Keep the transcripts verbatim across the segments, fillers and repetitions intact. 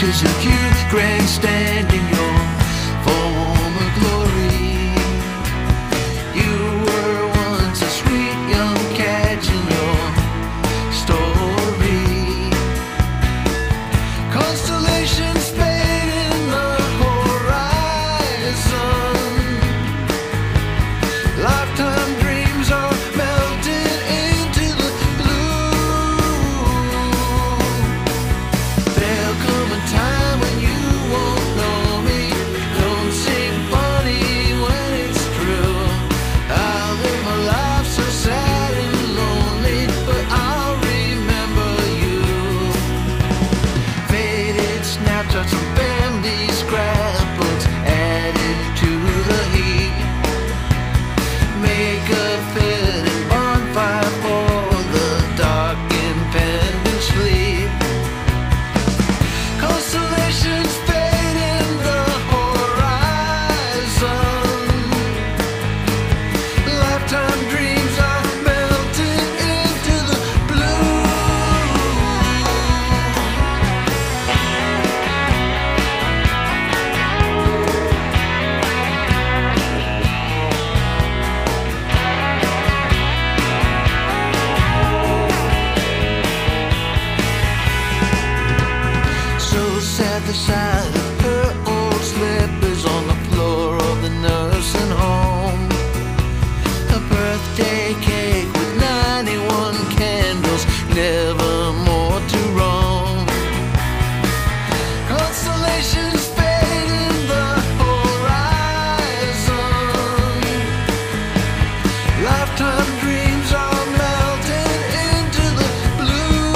images of you grandstanding your former glory. You were once a sweet young catch in your story. Constellations fade in the horizon. Lifetime dreams are melted into the blue. There'll come a time when you won't know me. Don't seem funny when it's true. I'll live my life so sad and lonely, but I'll remember you. Faded snapshots from family scrapbooks added to the heat. Make a fitting bonfire for the dark impending sleep. Constellations fade in the horizon. Lifetime dreams are melted into the blue. So sad the sight of her old slippers on the floor of the nursing home. A birthday cake with ninety-one candles, never more to roam. Constellations fade in the horizon. Lifetime dreams are melted into the blue.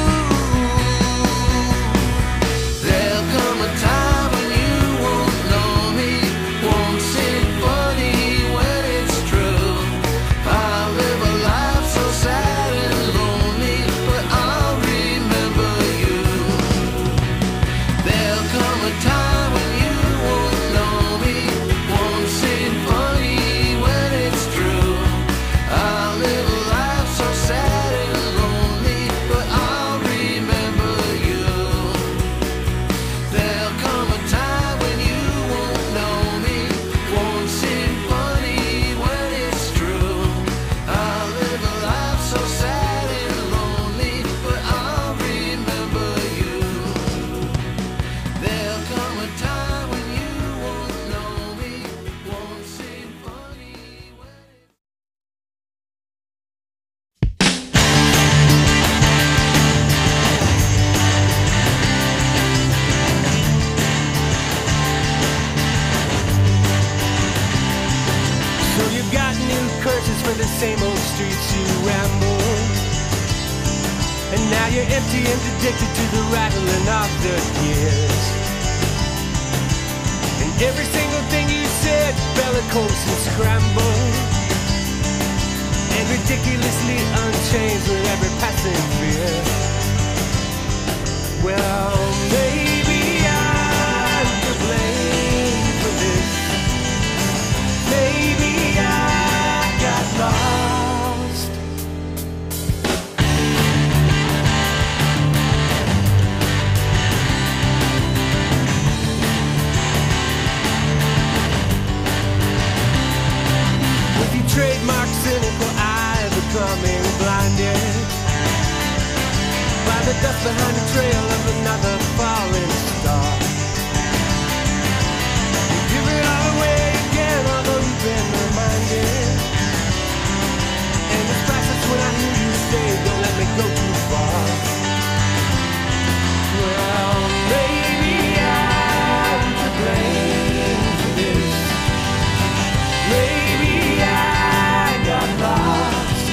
There'll come a time when you won't know me. Won't seem funny when it's true. I'll live a life so sad and lonely, but I'll remember you. There'll come a time when you won't know me. Won't seem funny when it's true. I'll live a life so sad and lonely, but I'll remember you. There'll come a time when you won't know me. Won't seem funny when it's true. I'll live a life so sad and lonely, but I'll remember you. There'll come a time when you won't know me. Won't seem funny when So you got new curses for the same old streets you ramble. And now you're empty and addicted to the rattling of the gears. And every single thing you said, bellicose and scrambled, and ridiculously unchanged with every passing fear. Well, maybe I'm to blame for this. Maybe I got lost. With your trademark cynical eye becoming blinded by the dust behind the trail of another falling star. You give it all away again, although you've been reminded. And it's priceless when I hear you say, don't let me go too far. Well, maybe I'm to blame for this. Maybe I got lost.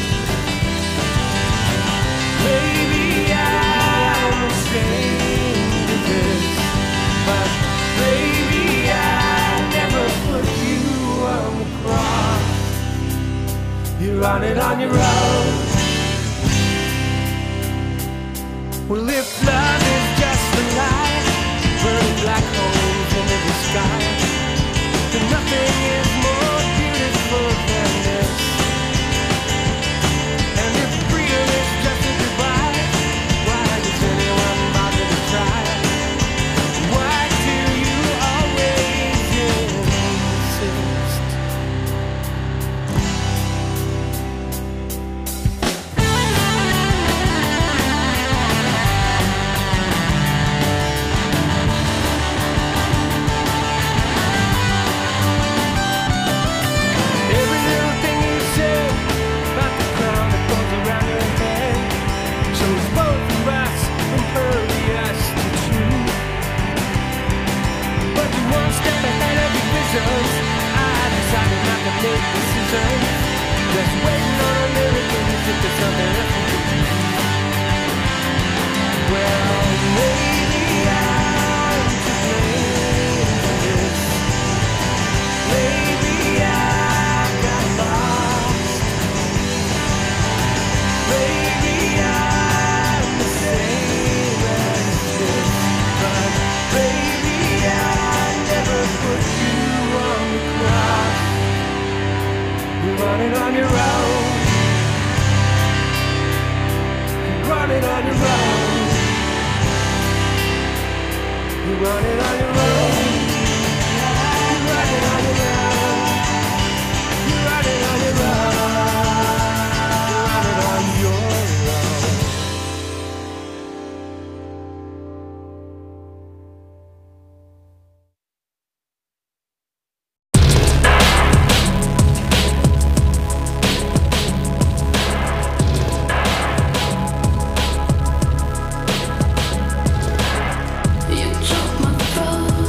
Maybe I'm ashamed of this, but maybe I never put you on the cross. You're on it on your own. Well, if love is just a lie, burning black holes into the sky, then nothing is more beautiful than this. And if freedom is just a goodbye, why does anyone bother to try? can make decisions. Just waiting on a miracle as if there's something else we can do. Well, maybe I'm to blame for this. Maybe I got lost. Maybe I'm the same as this. But baby, I never put you on the cross. You're running on your own. You're running on your own. You're running on your own. You're running on your own. You're running on your own. You're running on your own. You took my phone.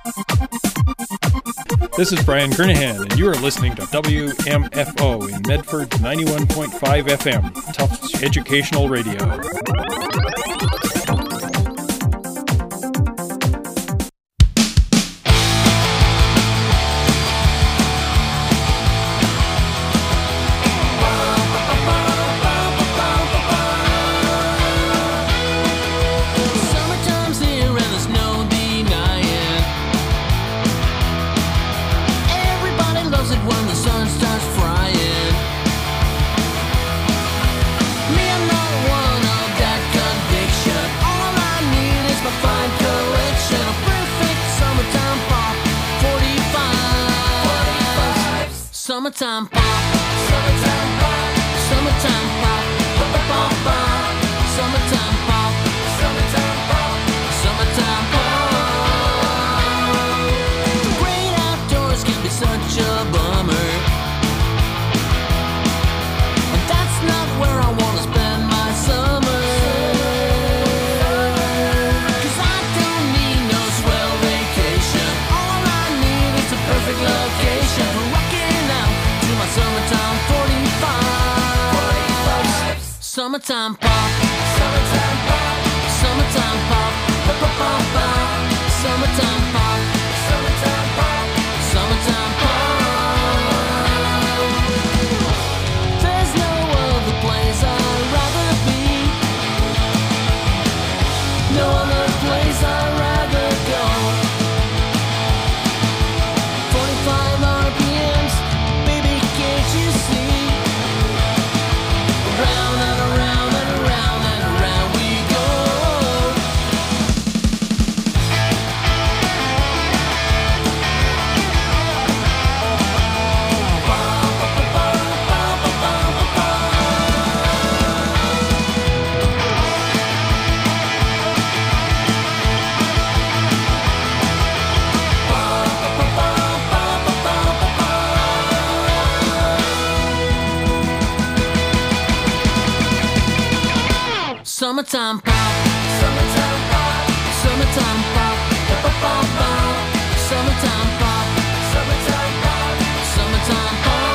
This is Brian Kernahan, and you are listening to W M F O in Medford ninety-one point five F M, Tufts Educational Radio. Summertime pop, summertime pop, summertime pop, pop, pop, pop, pop. Summertime pop, summertime pop, summertime pop. The great outdoors can be such a bummer, and that's not where I wanna spend my summer. 'Cause I don't need no swell vacation. All I need is a perfect location for rocking out to my summertime forty-five. forty-five. Summertime pop, summertime pop, summertime pop, pop, pop, pop, pop. Summertime pop, summertime pop, summertime pop. There's no other place I'd rather be, no other place I'd rather go. forty-five R P Ms, baby, can't you see? Around and around and around and around we go. Summertime pop, summertime pop, summertime pop, pop, pop, pop, pop. Summertime pop, summertime pop, summertime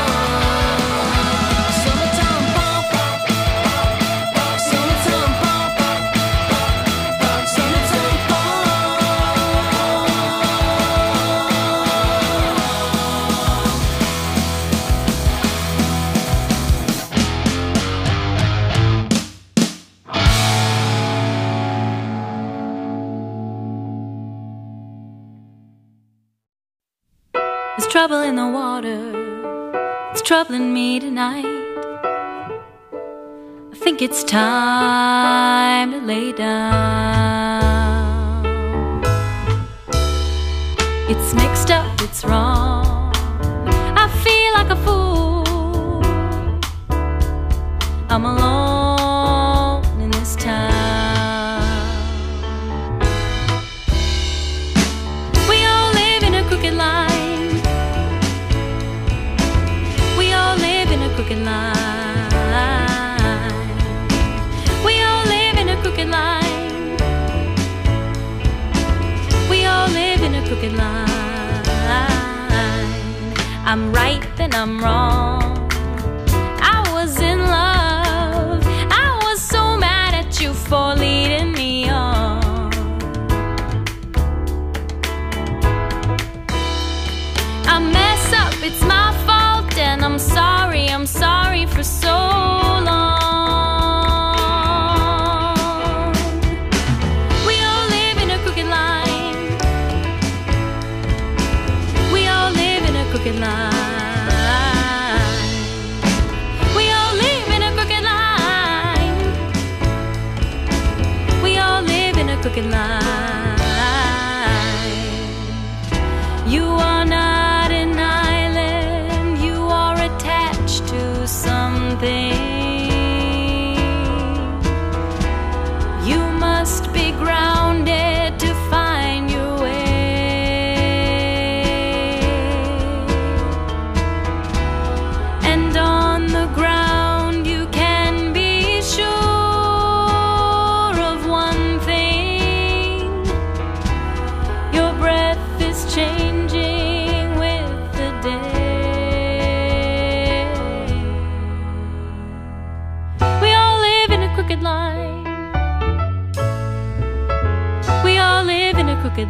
pop. Summertime pop, summertime pop, summertime There's trouble in the water, it's troubling me tonight. I think it's time to lay down. It's mixed up, it's wrong, I feel like a fool. I'm alone in this town. We all live in a crooked line. Crooked line. We all live in a crooked line. We all live in a crooked line. I'm right, then I'm wrong. I was in love. I was so mad at you for leading me on. I mess up, it's my fault, and I'm sorry, I'm sorry for so long. We all live in a crooked line. We all live in a crooked line. We all live in a crooked line. We all live in a crooked line. You are not an island, you are attached to something. You must be grounded to find your way. And on the ground you can be sure of one thing. Your breath is a crooked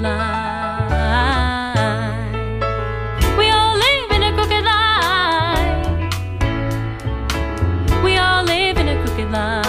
line. We all live in a crooked line. We all live in a crooked line.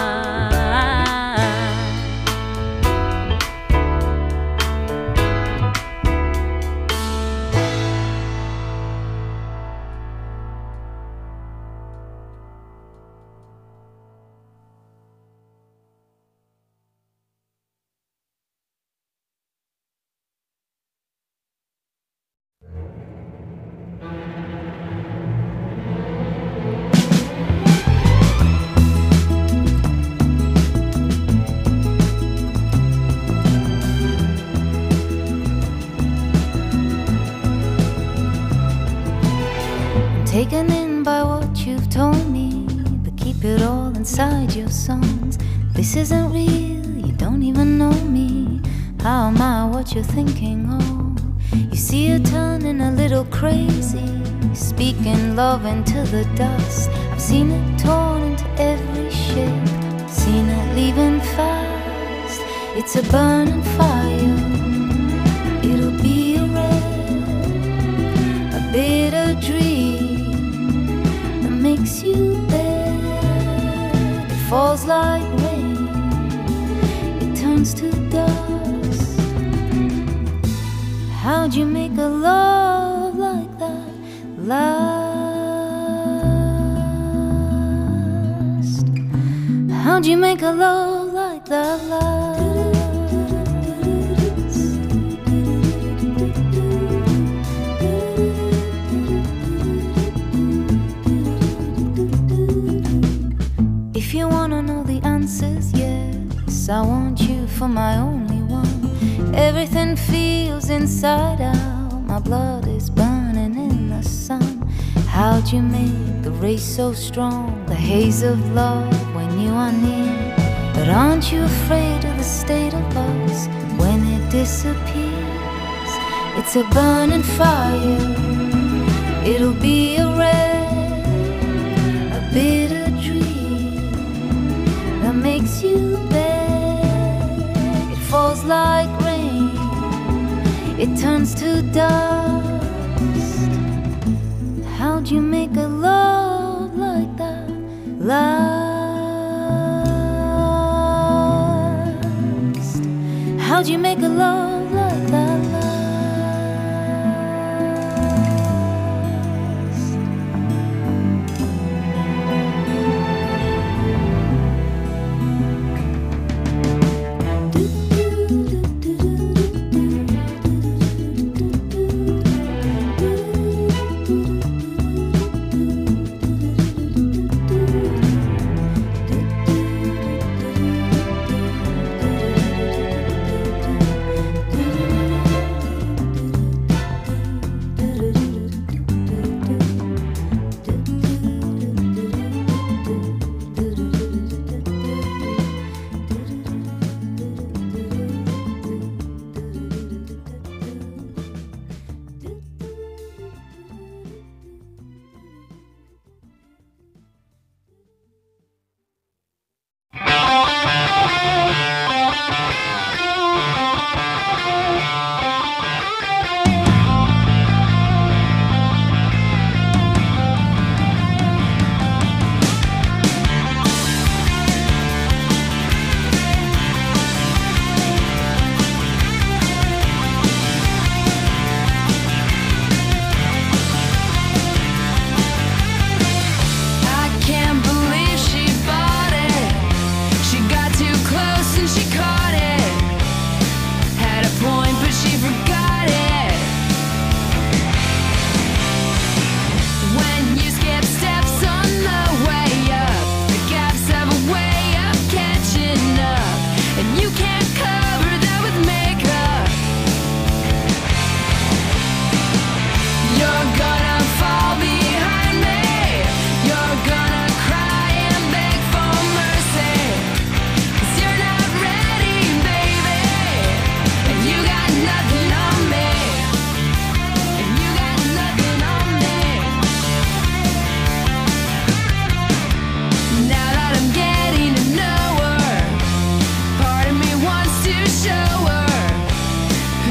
Taken in by what you've told me, but keep it all inside your songs. This isn't real, you don't even know me. How am I what you're thinking of? You see her turning a little crazy, speaking love into the dust. I've seen it torn into every shape, seen it leaving fast. It's a burning fire, it'll be a red, a bitter dream makes you bad. It falls like rain, it turns to dust. How'd you make a love like that last? How'd you make a love like that last? If you wanna know the answers, yes, I want you for my only one. Everything feels inside out, my blood is burning in the sun. How'd you make the race so strong, the haze of love when you are near? But aren't you afraid of the state of us when it disappears? It's a burning fire, it'll be a red, a bitter that makes you bad. It falls like rain, it turns to dust. How'd you make a love like that last? How'd you make a love like that last?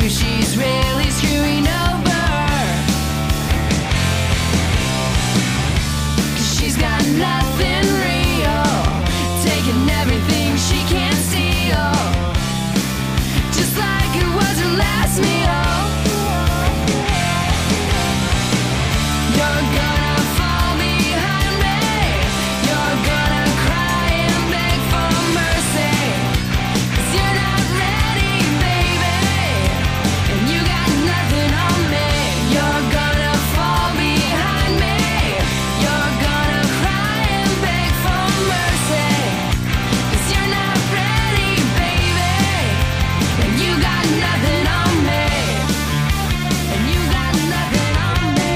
she's really screwing over. 'Cause she's got nothing real, taking everything she can't steal, just like it was her last meal. You're gonna fall behind me, you're gonna cry and beg for mercy, 'cause you're not ready, baby, and you got nothing on me. You're gonna fall behind me, you're gonna cry and beg for mercy, 'cause you're not ready, baby, and you got nothing on me, and you got nothing on me.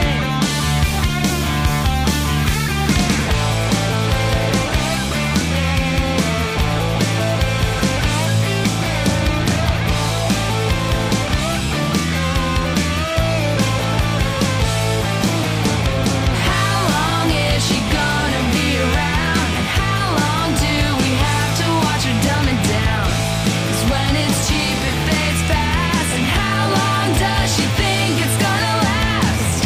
How long is she gonna be around? And how long do we have to watch her dumbing down? 'Cause when it's cheap it fades fast. And how long does she think it's gonna last?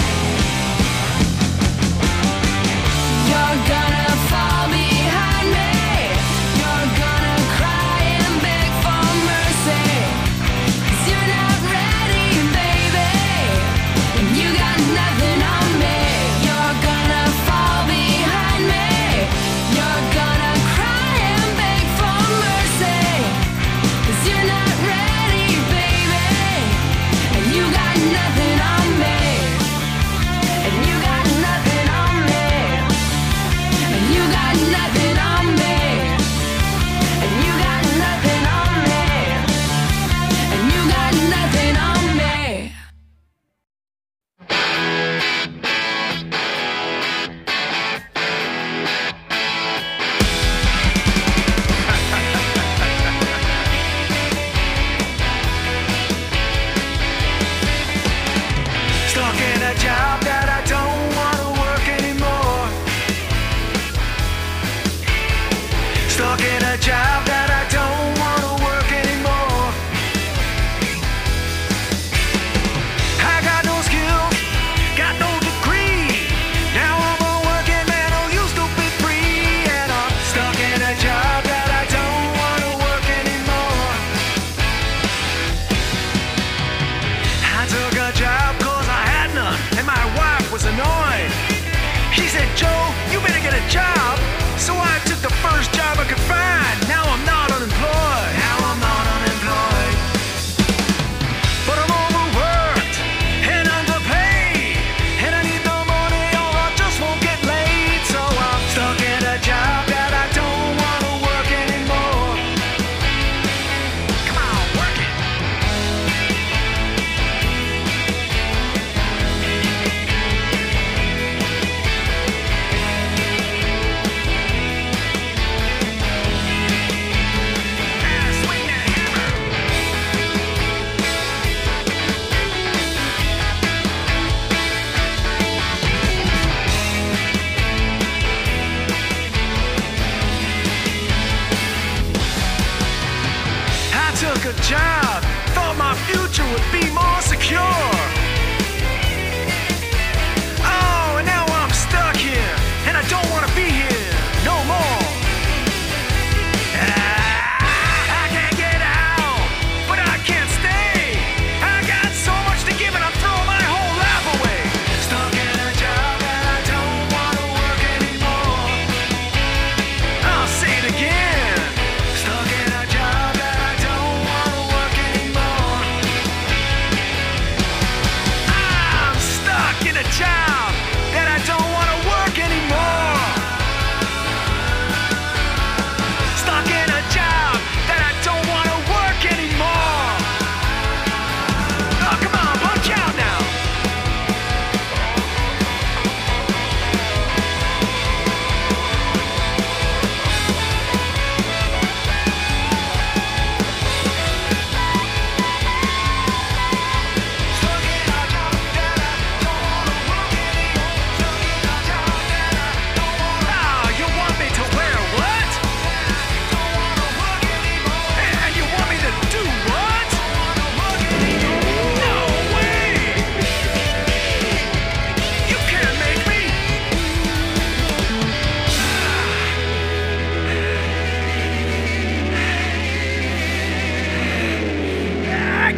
You're gonna fall behind me, you're gonna cry and beg for mercy, 'cause you're not ready, baby, and you got nothing on me. You're gonna fall behind me, you're gonna cry and beg for mercy, 'cause you're not ready, baby, and you got nothing on me, and you got nothing on me, and you got nothing on me, and you got nothing on me, and you got nothing on me. Stuck in a job that I don't want to work anymore. Stuck in a job that I don't want to work anymore. I got no skills, got no degree. Now I'm a working man who used to be free. And I'm stuck in a job that I don't want to work anymore. I took a job cause I had none, and my wife was annoyed. She said, Joe, you better get a job. So I took the first job I could find. Now I'm not unemployed. Now I'm not unemployed. But I'm overworked and underpaid, and I need the money or I just won't get laid. So I'm stuck in a job that I don't want to work anymore. Come on, work it.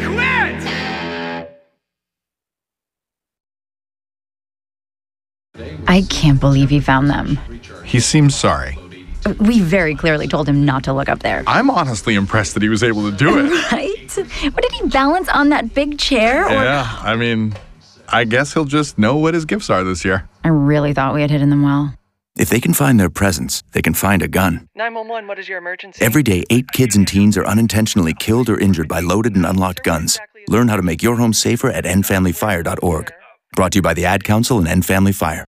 quit! I can't believe he found them. He seems sorry. We very clearly told him not to look up there. I'm honestly impressed that he was able to do it. Right? What, did he balance on that big chair? Or... Yeah, I mean, I guess he'll just know what his gifts are this year. I really thought we had hidden them well. If they can find their presents, they can find a gun. nine one one, what is your emergency? Every day, eight kids and teens are unintentionally killed or injured by loaded and unlocked guns. Learn how to make your home safer at end family fire dot org. Brought to you by the Ad Council and End Family Fire.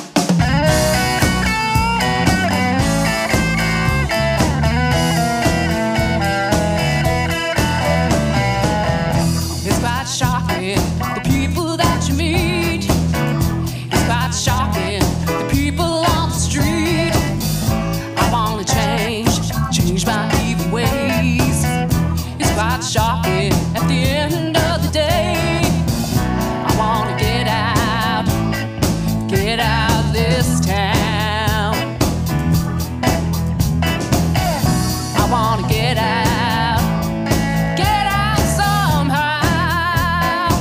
It's quite shocking, the people that you meet. It's quite shocking, the people on the street. I wanna change, change my evil ways. It's quite shocking, at the end of the day. I wanna get out, get out of this town. I wanna get out, get out somehow.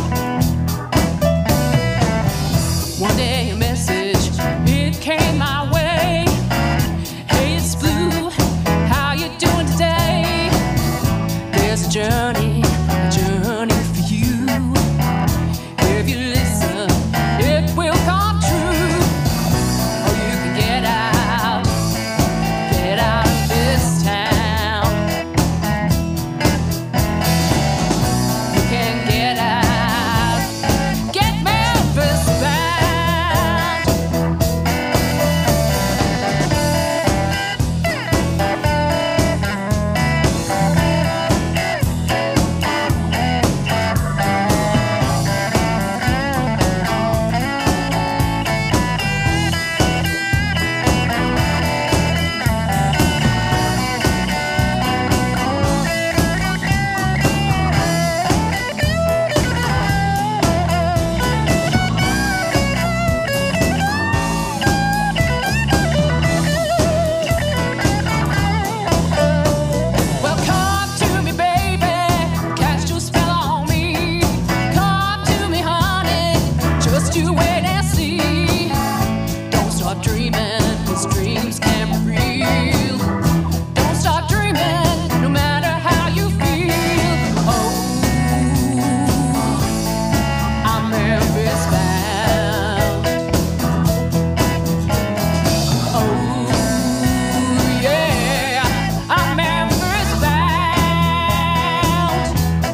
One day a message, it came my way. Hey, it's Blue, how you doing today? There's a journey, a journey for you. If you listen, it will come true. Or you can get out, get out of this town. You can get out, get Memphis bound. Well, come to me, baby, cast your spell on me. Come to me, honey, just you wait and see. Don't stop dreaming, 'cause dreams can be real. Don't stop dreaming, no matter how you feel. Oh, I'm Memphis bound. Oh, yeah, I'm Memphis bound.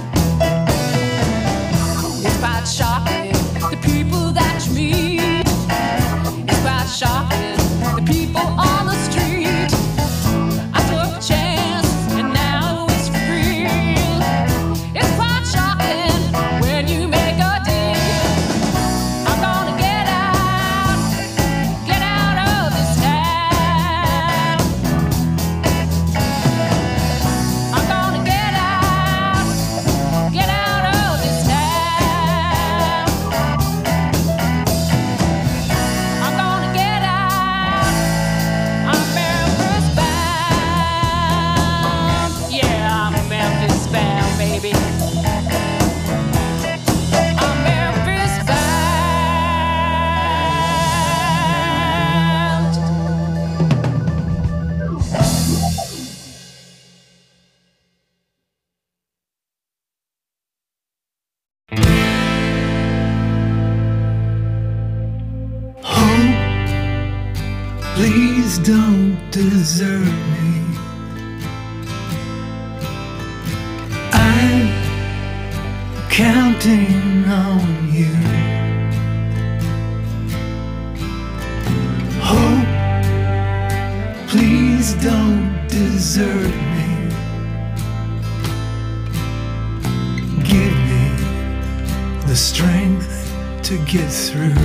It's quite shocking, the people that you meet. It's quite shocking, the people on the street. I took a chance, and now it's for real. It's quite shocking when you make a deal. I'm gonna get out, get out of this town. I'm gonna get out, get out of this town. I'm gonna get out, I'm Memphis bound. Yeah, I'm Memphis bound, baby. I'm Memphis bound. Hope, please don't desert me. I'm counting on you. Hope, please don't desert me. Give me the strength to get through.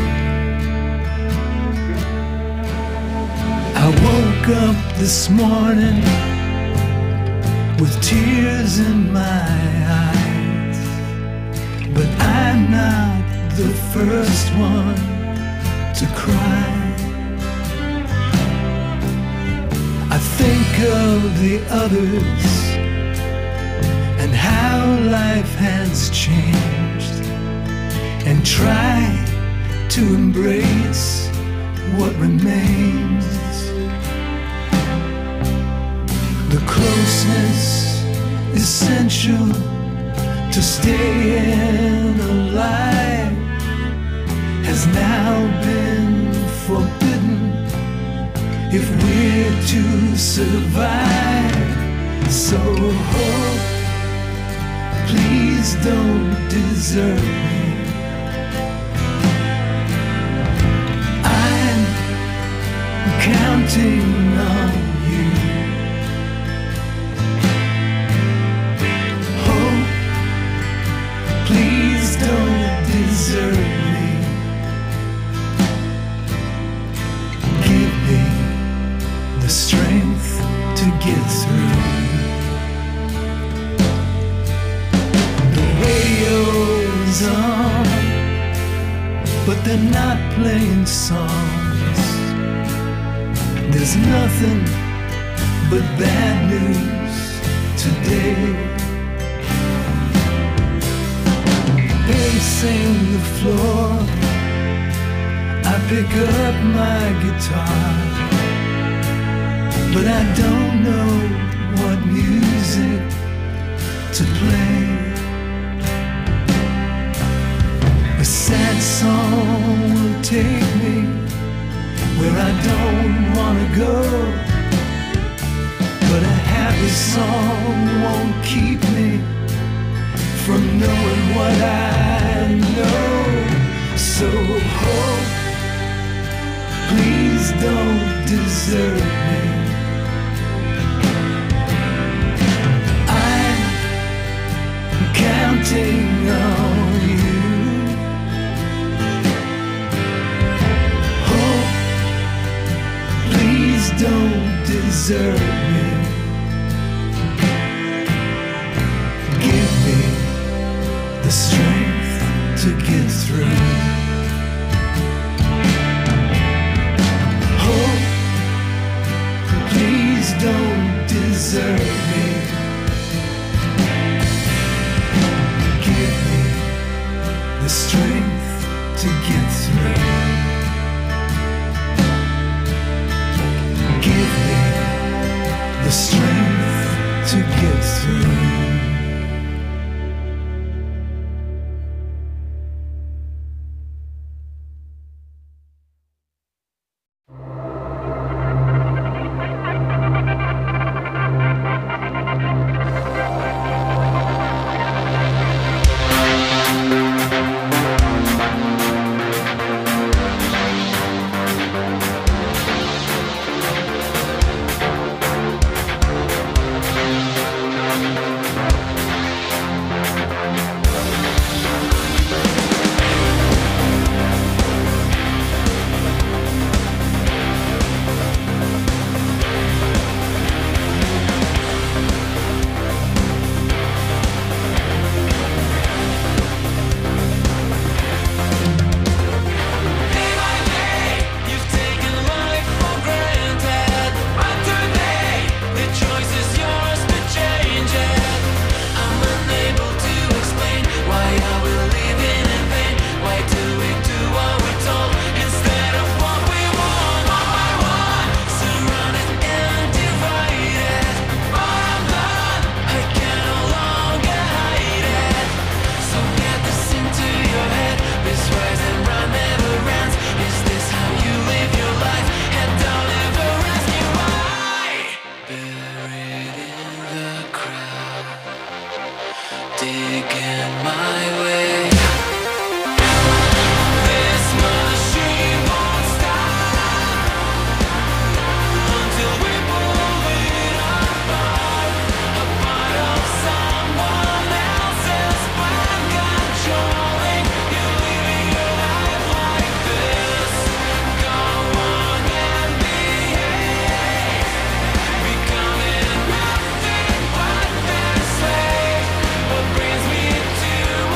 I woke up this morning with tears in my eyes, but I'm not the first one to cry. I think of the others and how life has has changed, and try to embrace what remains. The closeness essential to staying alive has now been forbidden if we're to survive. So hope, please don't desert me. I'm counting on you. Hope, please don't desert me. Give me the strength to get through. The radio's on, but they're not playing songs. There's nothing but bad news today. Pacing the floor, I pick up my guitar, but I don't know what music to play. A sad song will take me where I don't wanna go, but a happy song won't keep me from knowing what I know. So hope, please don't desert me. I'm counting on you. Hope, please don't desert me. Give me the strength to get through. Hope, please don't desert me. Give me the strength to get through. Give me the strength to get through. Brings me to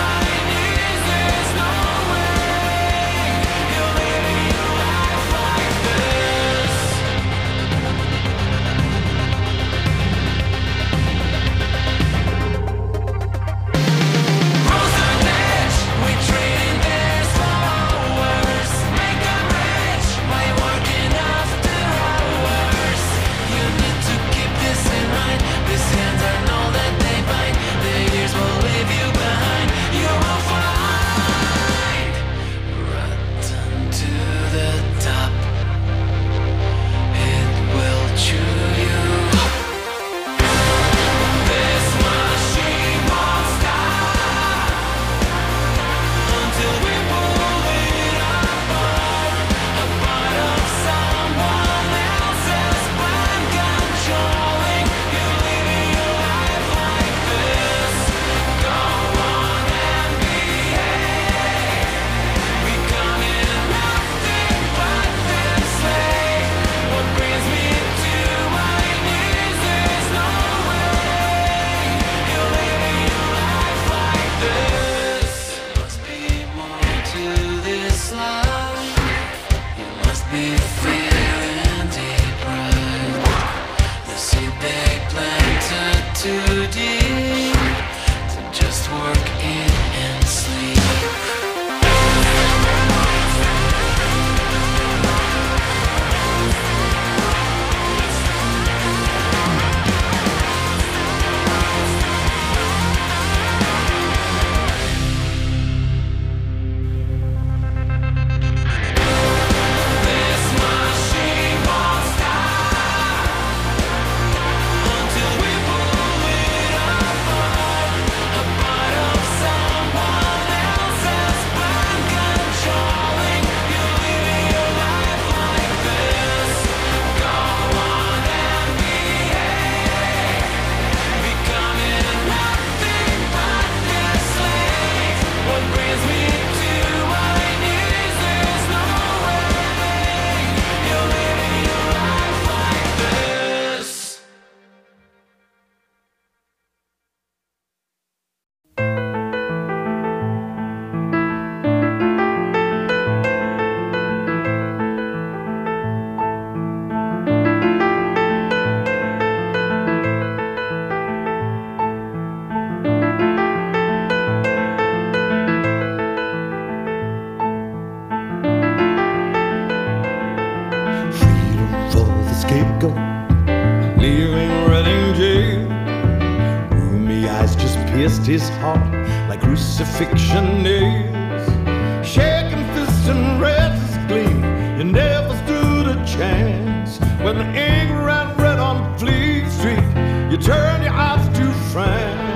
pierced his heart like crucifixion nails. Shaking fists and razors gleam, you never stood a chance. When the ink ran red on Fleet Street, you turn your eyes to France.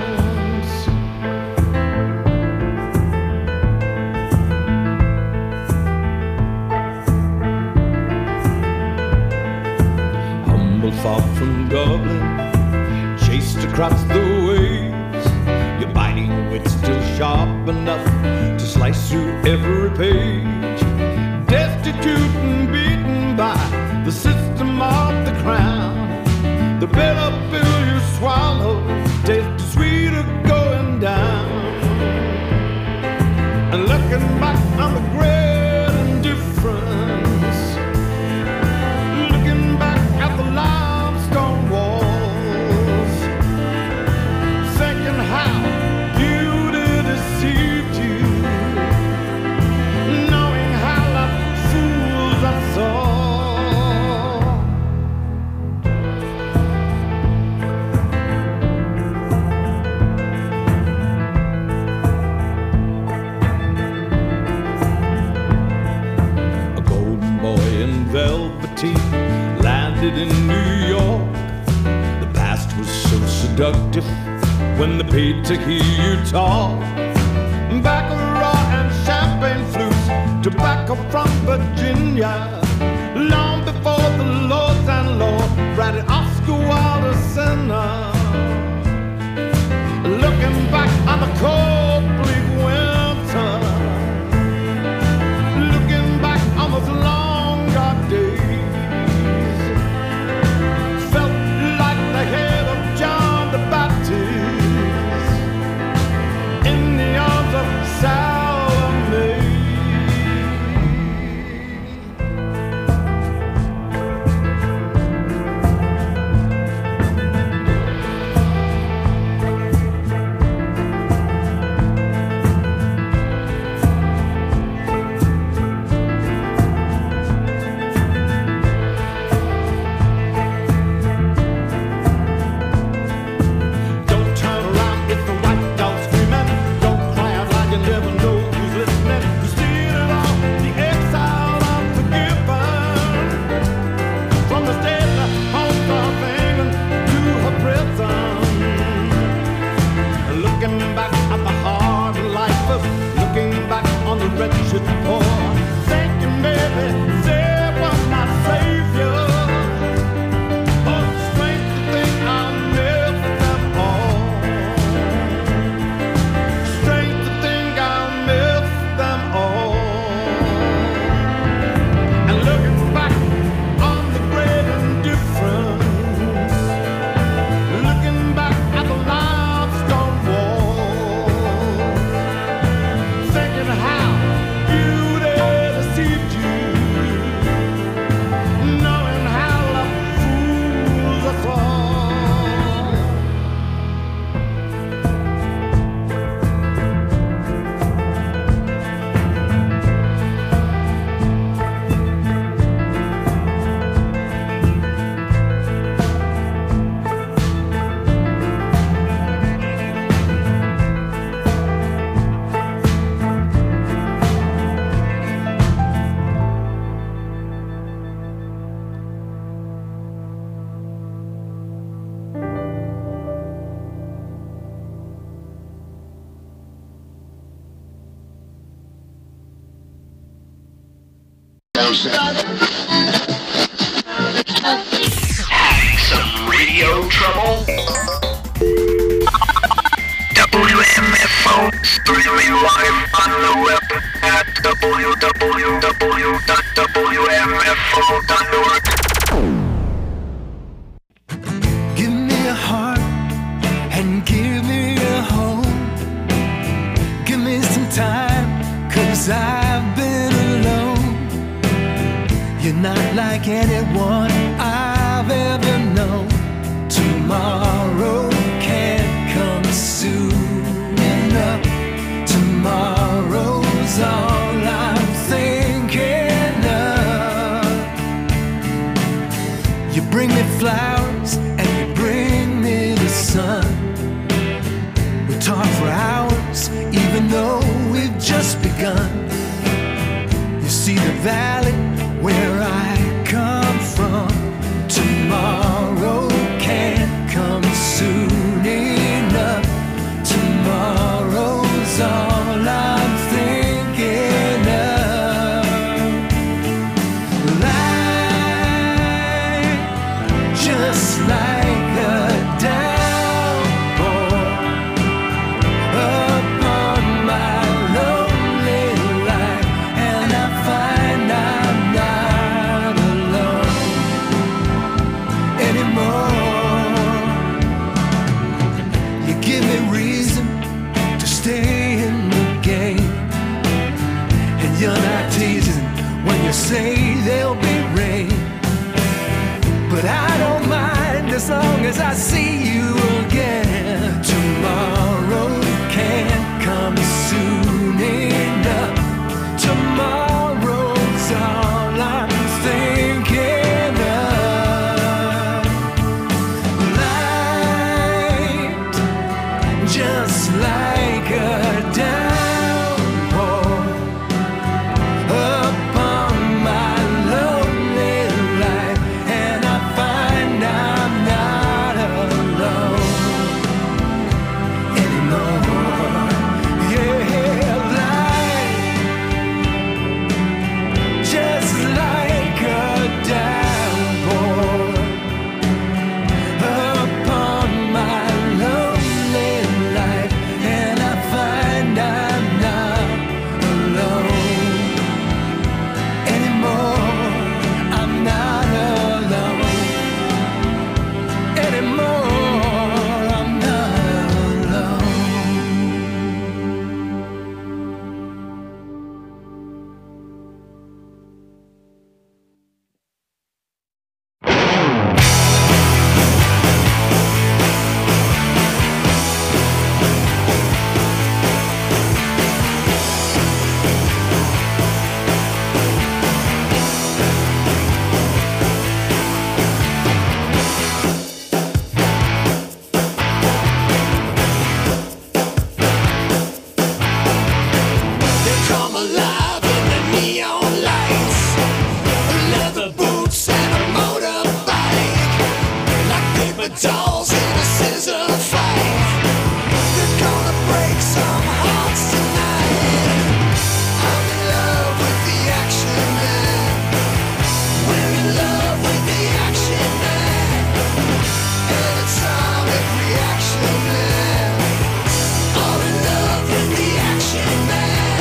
Humble far from Dublin, chased across the waves, your biting wit still sharp enough to slice through every page. Destitute and beaten by the system of the crown, the bitter pill you swallow tastes sweeter going down. And looking back on the great indifference, looking back at the limestone walls, thinking how beauty deceived you, knowing how that fools us all. A golden boy in velveteen landed in New York. The past was so seductive when they paid to hear you talk. Baccarat and champagne flutes, tobacco from Virginia, long before the lords and lords ratted Oscar Wilde a sinner. Looking back on the cold bleak winter, looking back on those long dark days, felt like the head of John the Baptist in the arms of Salome. Don't turn around if the white dog's screaming. Don't cry out loud, you never know who's listening. You steal it all, the exile unforgiven. From the state of home of England to her prison. Looking back at the hard lifers, looking back on the wretched poor, thinking maybe they were my savior. Oh, strange to think I missed them all. Strange to think I missed them all. And looking back on the great indifference, looking back at the limestone walls, thinking how beauty deceived you, knowing how love fools us all. Having some radio trouble? W M F O streaming live on the web at w w w dot w m f o dot org. Give me a heart and give me a home. Give me some time, cause I've been alone. You're not like anyone I've ever known. Tomorrow can't come soon enough. Tomorrow's all I'm thinking of. You bring me flowers and you bring me the sun. We talk just begun. You see the valley where I come from. Tomorrow can't come soon enough. Tomorrow's all I'm thinking of. Life, just like a downpour upon my lonely life, and I find I'm not alone anymore. You give me reason to stay in the game, and you're not teasing when you say there'll be rain. But I don't mind as long as I see you again. Tomorrow can't come soon enough. Tomorrow's all I'm thinking of. Light, just like a downpour upon my lonely life, and I find I'm not alone anymore. Yeah, light, just like a downpour upon my lonely life, and I find I'm not alone anymore. I'm not alone anymore. I'm not alone. They come alive in the neon lights, leather boots and a motorbike, like paper dolls in a scissor fight. They're gonna break some hearts tonight. I'm in love with the action man. We're in love with the action man. Atomic reaction man. All in love with the action man.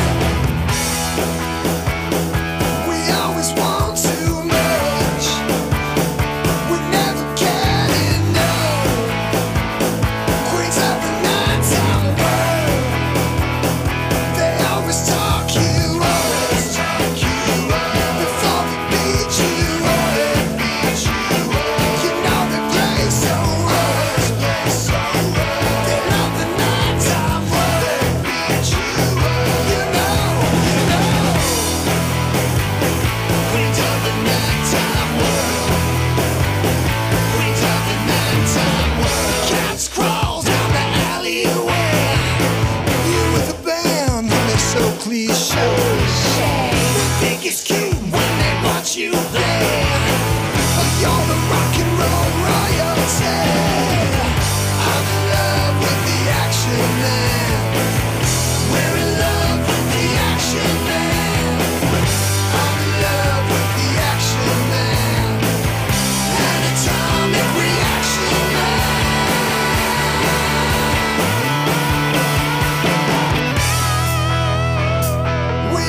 We always want too much. We never can enough. Queens of the nighttime world. They always talk you up. Before they beat you up. You know they play so hard. They love the nighttime world. You know, you know. Queens of the nighttime world. Queens of the nighttime world. Cats crawl down the alleyway. You with a band, and they're so cliche. They think it's cute when they watch you play. You're the rock and roll royalty. I'm in love with the action man. We're in love with the action man. I'm in love with the action man. Atomic reaction man. We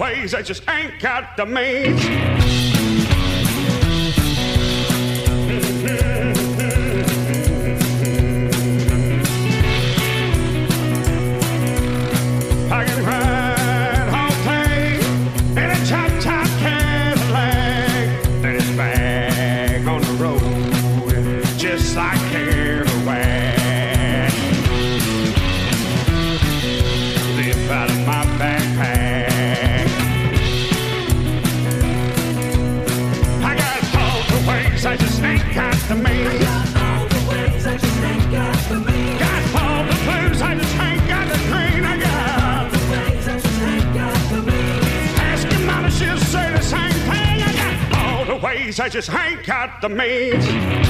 ways I just ain't got the means. I can ride all day in a chop top Cadillac, then it's back on the road just like Kerouac. Live out of my backpack. I got all the ways I just ain't got the means. Got all the ways I just ain't got the means. Got all the blues I just ain't got the green. I got all the ways I just ain't got the means. Ask your mama, she'll say the same thing. I got all the ways I just ain't got the means.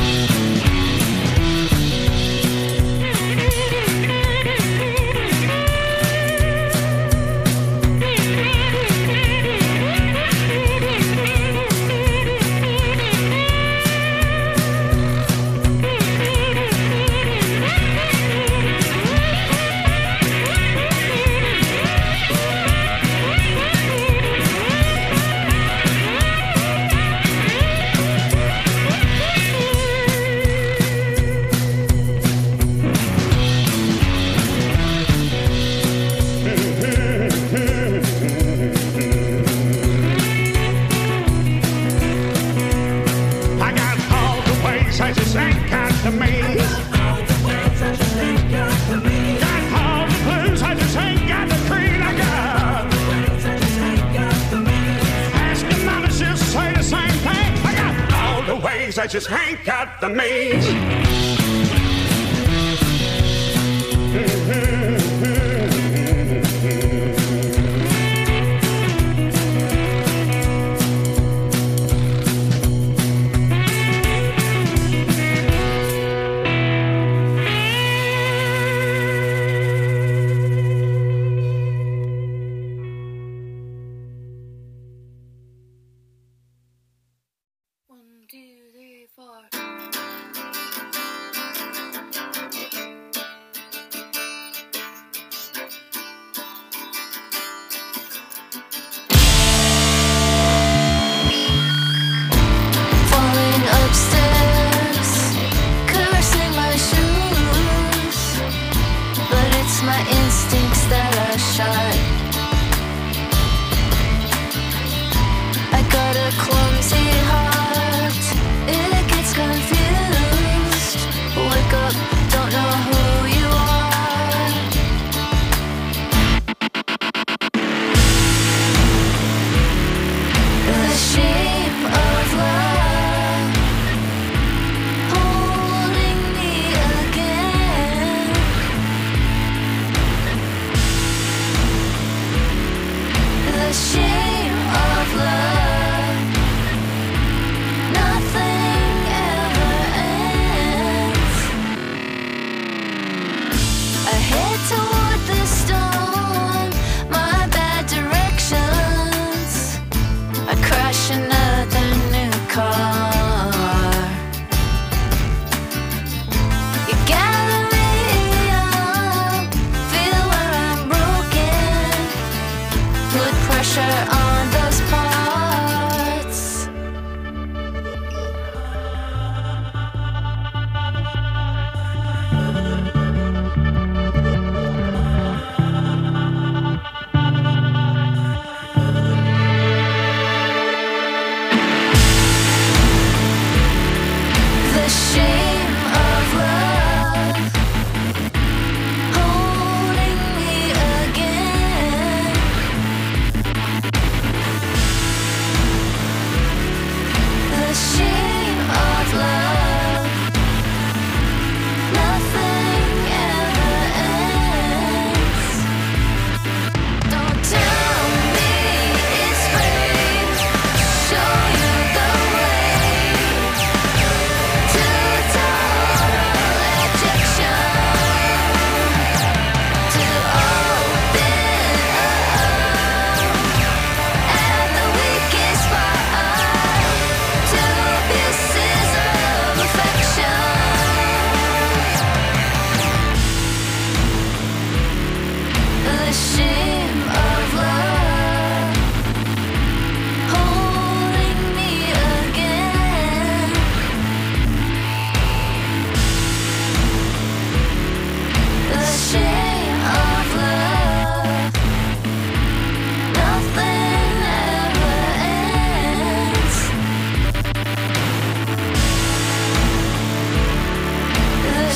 I just ain't got the means. Got all the ways I just ain't got the means. Got all the blues I just ain't got the green. I got all the ways I just ain't got the means. Ask your mama, she'll say the same thing. I got all the ways I just ain't got the means.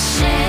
shame.